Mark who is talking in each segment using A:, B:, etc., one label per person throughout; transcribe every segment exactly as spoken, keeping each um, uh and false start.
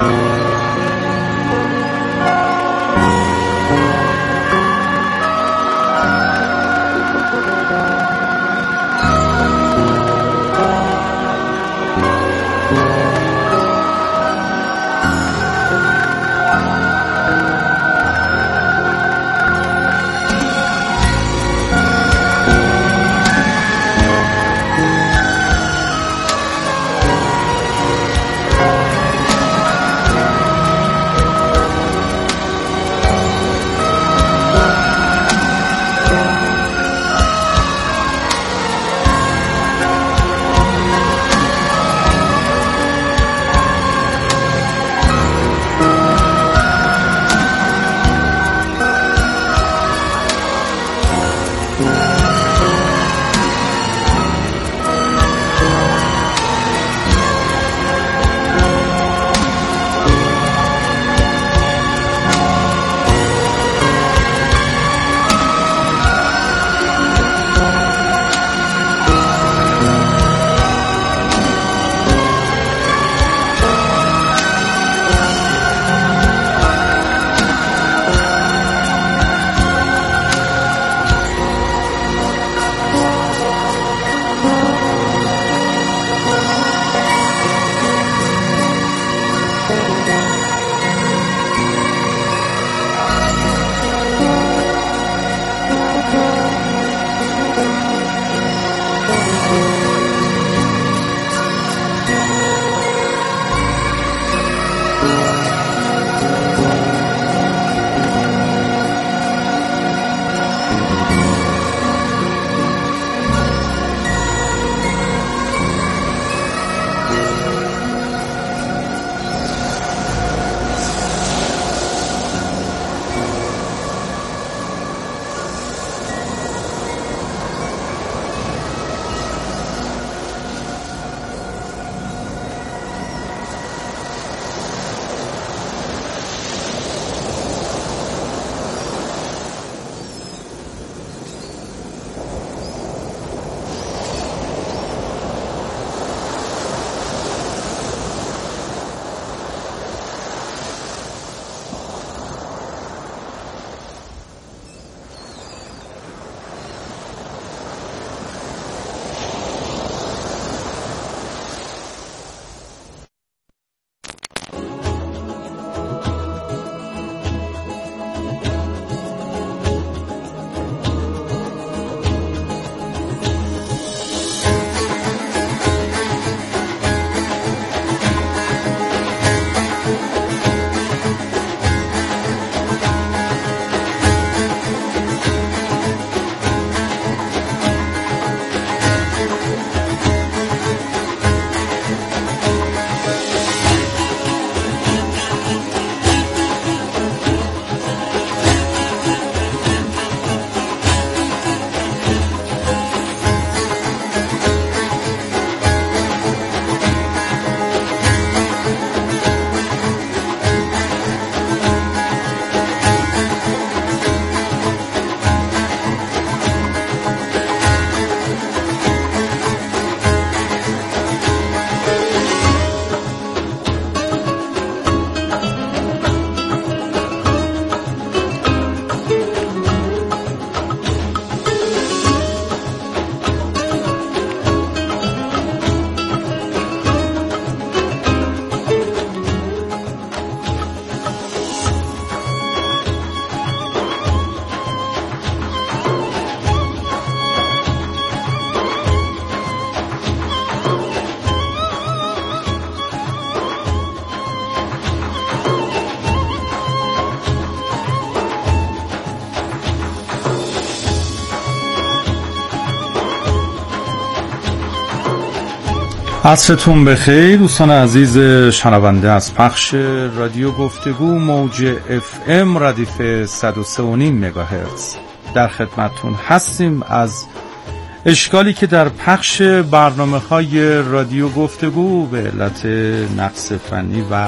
A: عصرتون بخیر دوستان عزیز شنونده از پخش رادیو گفتگو موج اف ام ردیف صد و سه و نیم مگاهرتز در خدمتون هستیم از اشکالی که در پخش برنامه‌های رادیو گفتگو به علت نقص فنی و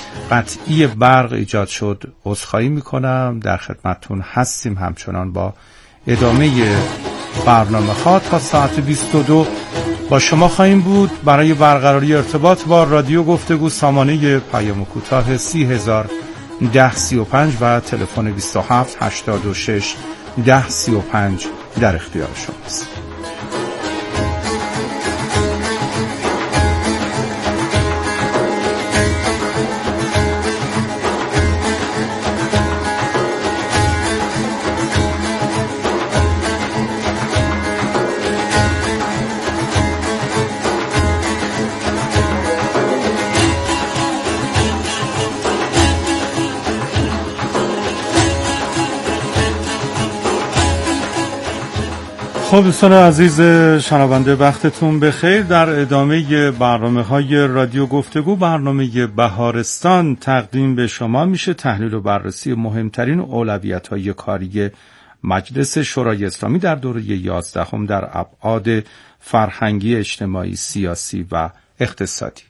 A: قطعی برق ایجاد شد عذرخواهی میکنم. در خدمتون هستیم همچنان با ادامه برنامه‌ها تا ساعت بیست و دو با شما خواهیم بود. برای برقراری ارتباط با رادیو گفتگو سامانه پیام کوتاه سی هزار ده سی و پنج و تلفن بیست و هفت هشتاد و شش ده سی و پنج در اختیار شماست. خب دوستان عزیز شنونده، وقتتون بخیر. در ادامه برنامه‌های رادیو گفتگو، برنامه بهارستان تقدیم به شما میشه. تحلیل و بررسی مهمترین اولویت‌های کاری مجلس شورای اسلامی در دوره یازدهم در ابعاد فرهنگی، اجتماعی، سیاسی و اقتصادی.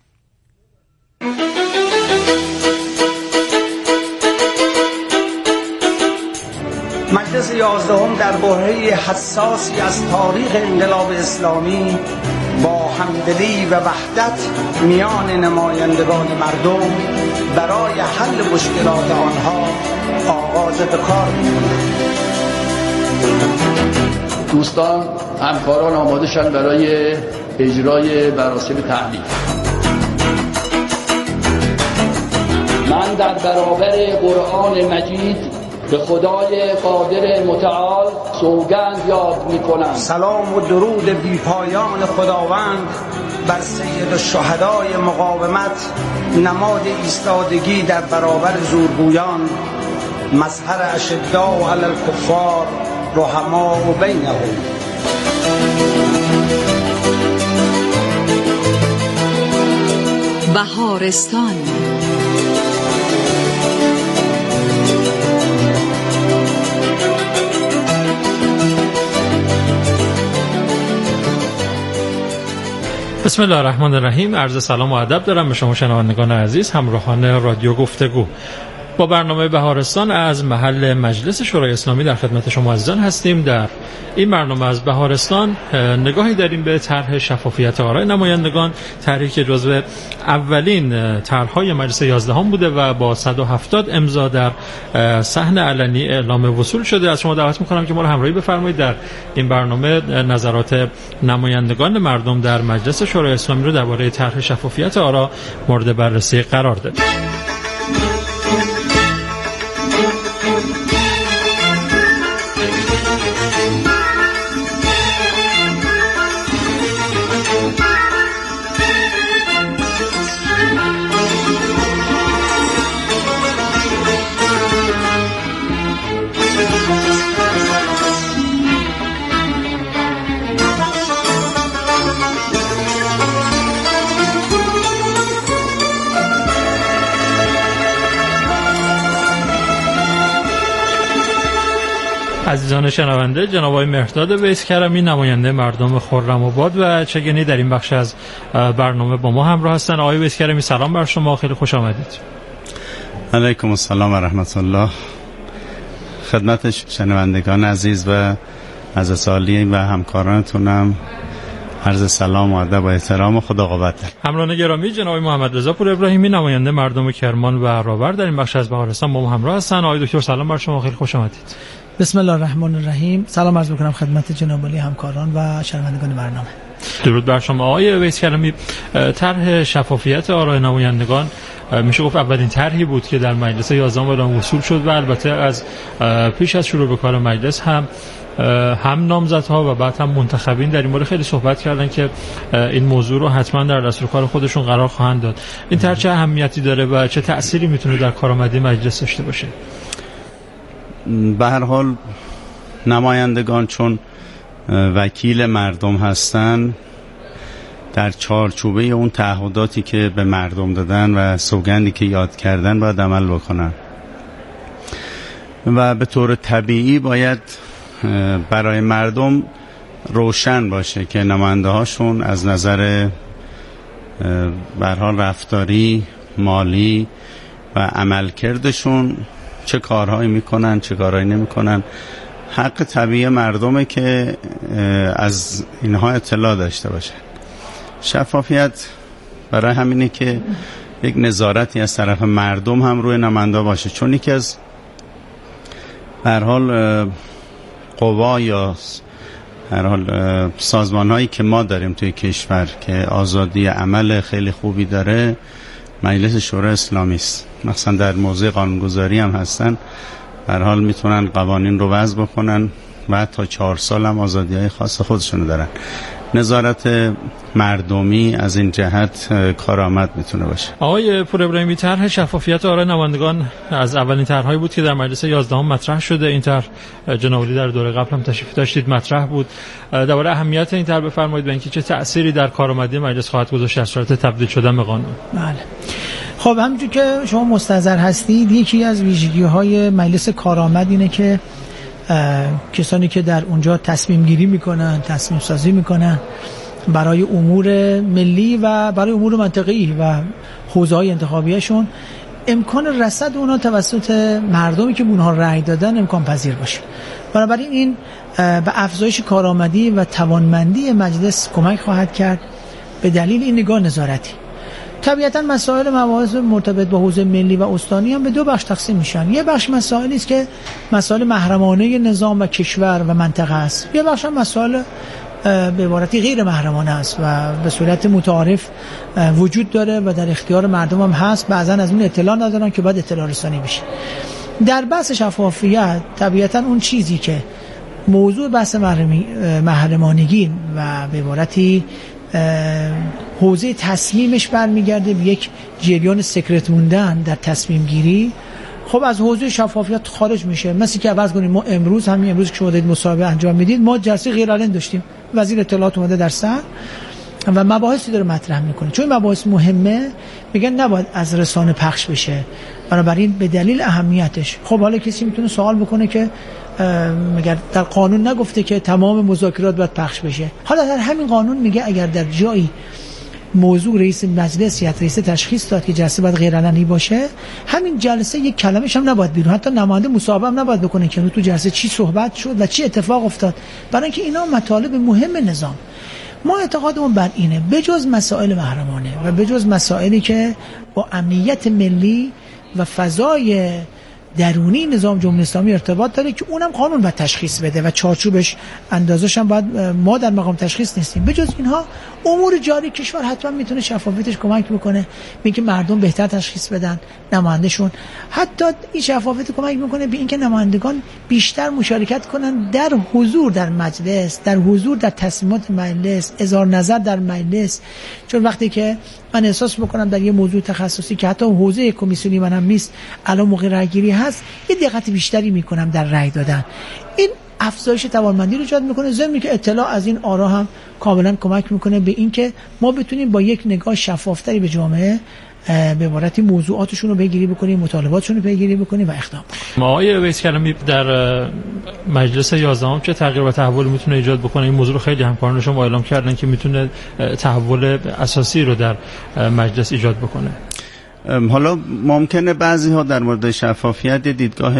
B: مجلس یازدهم در برهه حساسی از تاریخ انقلاب اسلامی با همدلی و وحدت میان نمایندگان مردم برای حل مشکلات آنها آغاز به کار می‌کند.
C: دوستان همکاران آماده شدن برای اجرای مراسم تحلیل. من در برابر قرآن مجید به خدای قادر متعال سوگند یاد می کنم.
B: سلام و درود بی پایان خداوند بر سید الشهدای مقاومت، نماد ایستادگی در برابر زورگویان، مظهر اشداء علی الکفار رحماء بینهم.
D: بهارستان
E: بسم الله الرحمن الرحیم. عرض سلام و ادب دارم به شما شنوندگان عزیز، همراهان رادیو گفتگو. با برنامه بهارستان از محل مجلس شورای اسلامی در خدمت شما عزیزان هستیم. در این برنامه از بهارستان نگاهی داریم به طرح شفافیت آرای نمایندگان، طرحی که جزو اولین طرح‌های مجلس یازدهم بوده و با صد و هفتاد امضا در صحن علنی اعلام وصول شده. از شما دعوت می‌کنم که ما رو همراهی بفرمایید در این برنامه نظرات نمایندگان مردم در مجلس شورای اسلامی رو درباره طرح شفافیت آرا مورد بررسی قرار دادیم. عزیزان شنونده، جناب آقای مهرداد ویس کرمی، نماینده مردم خرم‌آباد و چگنی در این بخش از برنامه با ما همراه هستند. آقای ویس کرمی سلام بر شما، خیلی خوش آمدید.
F: علیکم السلام و رحمت الله. خدمت شنوندگان عزیز و از سالی و همکارانتونم عرض سلام و ادب و احترام و خدا قوت.
E: همراهان گرامی، جناب محمد رضا پور ابراهیمی، نماینده مردم کرمان و راور در این بخش از بهارستان با ما همراه هستند. آقای دکتر سلام بر شما، خیلی خوش آمدید.
G: بسم الله الرحمن الرحیم. سلام عرض می‌کنم خدمت جناب عالی همکاران و شنوندگان برنامه.
E: درود بر شما. آقای ویس کلمی، طرح شفافیت آرای نمایندگان میشه گفت اولین طرحی بود که در مجلس یازدهم اعلام وصول شد و البته از پیش از شروع به کار مجلس هم هم نامزدها و بعد هم منتخبین در این مورد خیلی صحبت کردن که این موضوع رو حتما در دستور کار خودشون قرار خواهند داد. این طرح چه اهمیتی داره و چه تأثیری میتونه در کارآمدی مجلس داشته باشه؟
F: به هر حال نمایندگان چون وکیل مردم هستن، در چارچوبه اون تعهداتی که به مردم دادن و سوگندی که یاد کردن باید عمل بکنن و به طور طبیعی باید برای مردم روشن باشه که نماینده هاشون از نظر به هر حال رفتاری، مالی و عملکردشون چه کارهایی میکنن، چه کارهایی نمیکنن. حق طبیعی مردمه که از اینها اطلاع داشته باشه. شفافیت برای همینه که یک نظارتی از طرف مردم هم روی نماینده باشه، چون یکی از به هر حال قوا یا هر حال سازمان هایی که ما داریم توی کشور که آزادی عمل خیلی خوبی داره مجلس شورای اسلامی است. مثلا در موضوع قانونگذاری هم هستن، به هر حال میتونن قوانین رو وضع بکنن و تا چهار سال هم آزادی های خاص خودشونو دارن. نظارت مردمی از این جهت کارآمد میتونه باشه.
E: آقای پور ابراهیمی، طرح شفافیت آرای نمایندگان از اولین طرحهایی بود که در مجلس یازدهم مطرح شده. این طرح جناب علی در دوره قبل هم تشریف داشتید، مطرح بود. درباره اهمیت این طرح بفرمایید و اینکه چه تأثیری در کارآمدی مجلس خواهد گذاشت در صورت تبدیل شدن به قانون.
G: بله. خب همونجور که شما مستحضر هستید، یکی از ویژگی‌های مجلس کارآمد اینه که کسانی که در اونجا تصمیم گیری میکنن، تصمیم سازی میکنن برای امور ملی و برای امور منطقه‌ای و حوزه‌های انتخابیشون، امکان رصد اونا توسط مردمی که به اونها رأی دادن امکان پذیر باشه. بنابراین این به افزایش کارآمدی و توانمندی مجلس کمک خواهد کرد به دلیل این نگاه نظارتی. طبیعتاً مسائل مباحث مرتبط با حوزه ملی و استانی هم به دو بخش تقسیم میشن. یه بخش مسائلی است که مسائل محرمانه نظام و کشور و منطقه است. یه بخش هم مسائل به عبارتی غیر محرمانه است و به صورت متعارف وجود داره و در اختیار مردم هم هست. بعضن از اون اطلاع ندارن که باید اطلاع رسانی بشه. در بحث شفافیت طبیعتاً اون چیزی که موضوع بحث محرمانگی و به عبارتی حوزه تصمیمش برمیگرده به یک جریان سکرت موندن در تصمیم گیری، خب از حوزه شفافیت خارج میشه. مثل که عوض کنیم ما امروز همین امروز که شما دارید مصاحبه انجام میدید، ما جلسه غیر علنی داشتیم، وزیر اطلاعات اومده در سر و مباحثی داره مطرح میکنه. چون مباحث مهمه میگن نباید از رسانه پخش بشه، بنابراین به دلیل اهمیتش. خب حالا کسی میتونه سوال بکنه که مگر در قانون نگفته که تمام مذاکرات باید پخش بشه؟ حالا در همین قانون میگه اگر در جایی موضوع رئیس مجلس یا رئیس تشخیص داد که جلسه باید غیر علنی باشه، همین جلسه یک کلمش هم نباید بیرون، حتی نماینده مصاحبه هم نباید بکنه که تو جلسه چی صحبت شد و چی اتفاق افتاد، برای اینکه اینا مطالب مهم نظام. ما اعتقادمون بر اینه بجز مسائل محرمانه و بجز مسائلی که با امنیت ملی و فضای درونی نظام جمهوری اسلامی ارتباط داره که اونم قانون باید تشخیص بده و چارچوبش اندازش هم باید، ما در مقام تشخیص نیستیم. بجز اینها امور جاری کشور حتما میتونه شفافیتش کمک بکنه به اینکه مردم بهتر تشخیص بدن نمایندهشون. حتی این شفافیت کمک میکنه به اینکه نمایندگان بیشتر مشارکت کنن در حضور در مجلس، در حضور در تصمیمات مجلس، اظهار نظر در مجلس. چون وقتی که من احساس بکنم در یه موضوع تخصصی که حتی حوزه کمیسیونی منم نیست، الان موقع رأیگیری هست، یه دقت بیشتری میکنم در رأی دادن. این افزایش توانمندی رو ایجاد میکنه، ضمن که اطلاع از این آرا هم کاملا کمک میکنه به این که ما بتونیم با یک نگاه شفافتری به جامعه به عبارتی موضوعاتشون رو پیگیری بکنیم، مطالباتشون رو پیگیری بکنیم و اقدام
E: کنیم. آقای ویس کلمی، در مجلس یازدهم چه تغییر و تحول میتونه ایجاد بکنه؟ این موضوع رو خیلی همکاران شما اعلام کردن که میتونه تحول اساسی رو در مجلس ایجاد بکنه.
F: حالا ممکنه بعضی ها در مورد شفافیت دیدگاه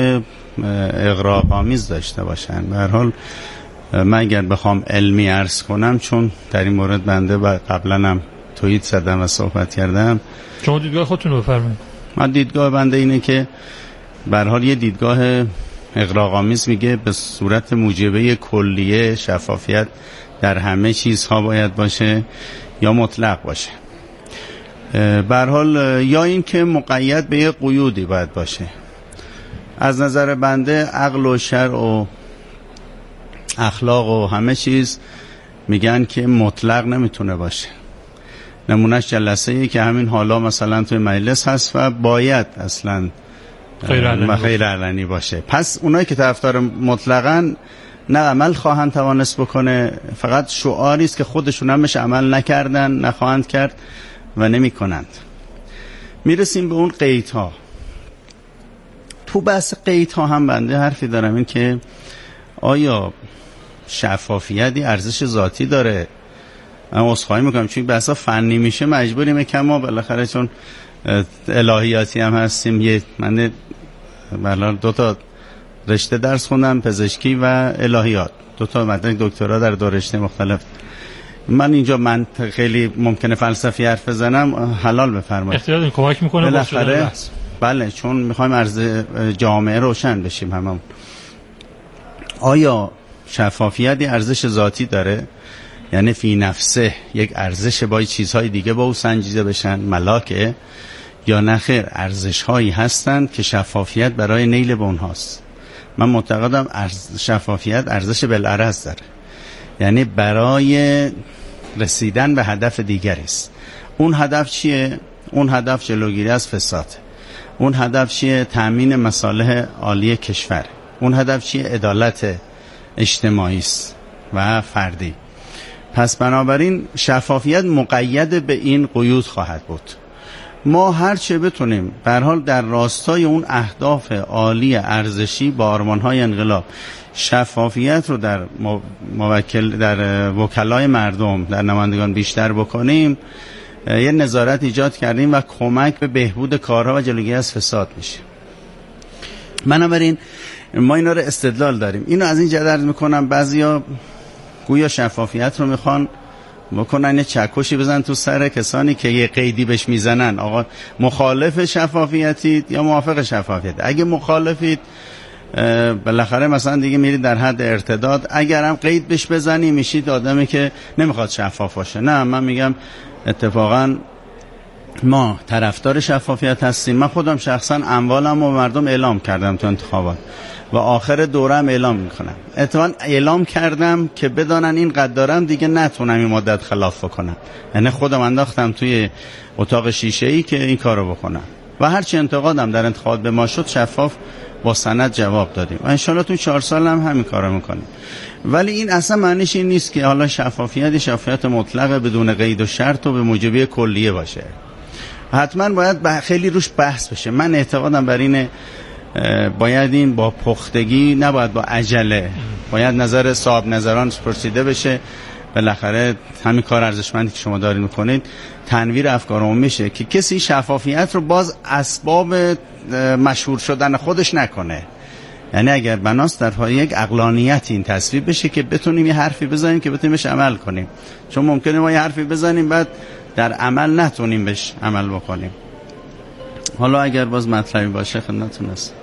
F: اغراق‌آمیز داشته باشن. به هر حال من اگر بخوام علمی عرض کنم، چون در این مورد بنده قبلا هم توییت زدم و صحبت کردم.
E: شما دیدگاه خودتون رو بفرمایید.
F: من دیدگاه بنده اینه که به هر حال یه دیدگاه اغراق‌آمیز میگه به صورت موجبه کلیه شفافیت در همه چیزها باید باشه یا مطلق باشه. به هر حال یا این که مقید به یه قیودی باید باشه. از نظر بنده عقل و شرع و اخلاق و همه چیز میگن که مطلق نمیتونه باشه. نمونهش جلسه‌ای که همین حالا مثلا توی مجلس هست و باید اصلا غیر علنی باشه. پس اونایی که طرفدار مطلقاً نه عمل خواهند توانست بکنه، فقط شعاری است که خودشون هم بهش عمل نکردن، نخواهند کرد و نمی کنند. میرسیم به اون قیدها. تو بحث قیدها هم بنده حرفی دارم، این که آیا شفافیتی ارزش ذاتی داره؟ من عذرخواهی میکنم چون بحثا فنی میشه مجبوریم که ما بالاخره چون الهیاتی هم هستیم، یه من بالا دو تا رشته درس خوندم، پزشکی و الهیات، دو تا مدرک دکترا در دو رشته مختلف من اینجا منطق خیلی ممکنه فلسفی حرف بزنم، حلال بفرمایید.
E: اختیار کمک میکنه
F: بالاخره. بله، چون میخوایم عرض جامعه روشن بشیم هممون. آیا شفافیت ارزش ذاتی داره؟ یعنی فی نفسه یک ارزش، با چیزهای دیگه با او سنجیده بشن ملاکه، یا نه خیر ارزش هایی هستند که شفافیت برای نیل به اونهاست؟ من معتقدم ارز شفافیت ارزش بالعرض داره، یعنی برای رسیدن به هدف دیگری است. اون هدف چیه؟ اون هدف جلوگیری از فساد. اون هدف چیه؟ تأمین مصالح عالی کشور. اون هدف چیه؟ عدالت اجتماعی است و فردی. پس بنابراین شفافیت مقید به این قیود خواهد بود. ما هر چه بتونیم به هر حال در راستای اون اهداف عالی ارزشی با آرمان‌های انقلاب شفافیت رو در موکل در وکلای مردم، در نمایندگان بیشتر بکنیم، یه نظارت ایجاد کردیم و کمک به بهبود کارها و جلوگیری از فساد میشه. بنابراین ما اینا رو استدلال داریم. اینو از این جهت عرض میکنم، بعضیا گویا شفافیت رو میخوان بکنن یه چکشی بزن تو سر کسانی که یه قیدی بهش میزنن. آقا مخالف شفافیتید یا موافق شفافیت؟ اگه مخالفید بالاخره مثلا دیگه میرید در حد ارتداد، اگر هم قید بهش بزنی میشید آدمی که نمیخواد شفاف باشه. نه، من میگم اتفاقا ما طرفدار شفافیت هستیم. من خودم شخصا اموالم و مردم اعلام کردم تو انتخابات و آخر دورم اعلام میکنم. اتفاقا اعلام کردم که بدانن این قد دارم دیگه نتونم این مدت خلاف بکنم، یعنی خودم انداختم توی اتاق شیشه‌ای که این کارو بکنم و هرچی انتقادم در انتخابات به ما شد شفاف با سند جواب دادیم و انشالله تو چهار سال هم همین کارو میکنیم. ولی این اصلا معنیش این نیست که حالا شفافیت شفافیت مطلقه بدون قید و شرط و به موجبی کلیه باشه. حتما باید خیلی روش بحث بشه. من اعتقادم بر اینه باید این با پختگی، نباید با عجله، باید نظر صاحب نظران پرسیده بشه. بالاخره همین کار ارزشمندی که شما دارید میکنید تنویر افکار عمومی میشه که کسی شفافیت رو باز اسباب مشهور شدن خودش نکنه. یعنی اگر بناست در پای یک عقلانیت این تصویب بشه که بتونیم یه حرفی بزنیم که بتونیم بهش عمل کنیم، چون ممکنه ما یه حرفی بزنیم بعد در عمل نتونیم بهش عمل بکنیم. حالا اگر باز مطلبی باشه خدمتتون هست.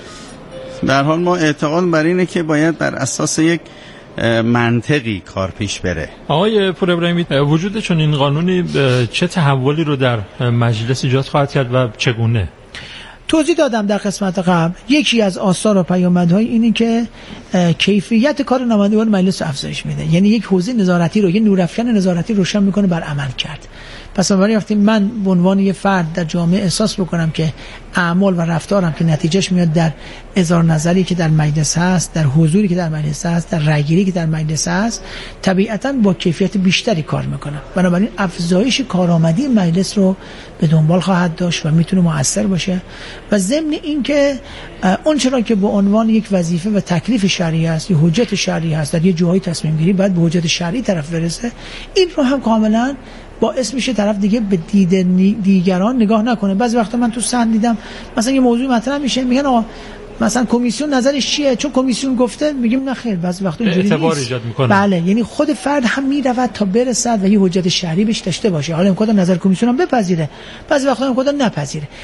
F: در حال ما اعتقاد بر اینه که باید بر اساس یک منطقی کار پیش بره.
E: آقای پور ابراهیمی، وجود چون این قانونی چه تحولی رو در مجلس ایجاد خواهد کرد و چگونه؟
G: توضیح دادم در قسمت قبل. یکی از آثار و پیامدهای اینه که کیفیت کار نمایندگان مجلس افزایش میده، یعنی یک حوزه نظارتی رو، یه نورافکن نظارتی روشن میکنه بر عمل کرد. پس برای وقتی من به عنوان یه فرد در جامعه احساس بکنم که اعمال و رفتارم که نتیجهش میاد در اظهار نظری که در مجلس هست، در حضوری که در مجلس هست، در رأیگیری که در مجلس هست، طبیعتاً با کیفیت بیشتری کار میکنم. بنابراین افزایش کارآمدی مجلس رو به دنبال خواهد داشت و میتونه مؤثر باشه. و ضمن این که اون چرا که به عنوان یک وظیفه و تکلیف شرعی است، یا حجت شرعی هست، در یه جاهای تصمیم گیری باید به حجت شرعی طرف برسه، این رو هم کاملا باعث میشه طرف دیگه به دید دیگران نگاه نکنه. بعضی وقتا من تو سند دیدم مثلا یه موضوع مطرح میشه میگن آقا مثلا کمیسیون نظرش چیه، چون کمیسیون گفته میگیم نه خیر. بعضی وقتا اینجوری نیست. بله، یعنی خود فرد هم میرود تا برسد و یه حجت شرعی بهش داشته باشه. حالا امکان نظر کمیسیون هم بپذیره، بعضی وقتا امکان نپذیره.